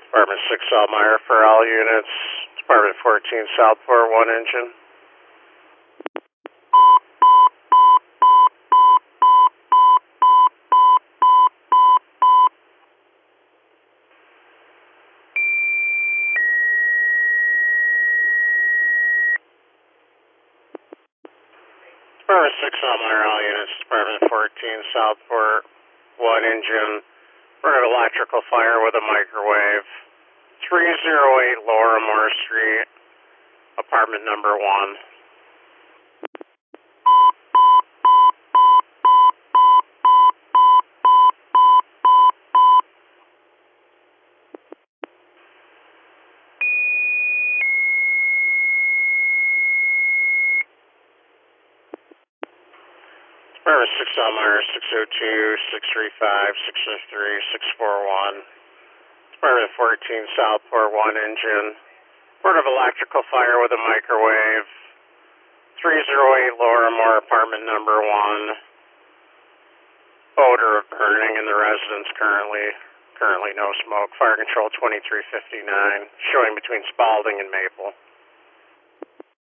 Department 6 Elmira for all units. Department 14 Southport 1 engine. Department 6 Elmira, all units. Department 14 Southport 1 engine. For an electrical fire with a microwave. 308 Lower Moore Street, apartment number 1. Department 6 Elmira, 602, 635, 603, 641. Department 14 Southport 1 engine. Report of electrical fire with a microwave. 308 Lower Moore, apartment number 1. Odor of burning in the residence currently. Currently no smoke. Fire control 2359, showing between Spalding and Maple.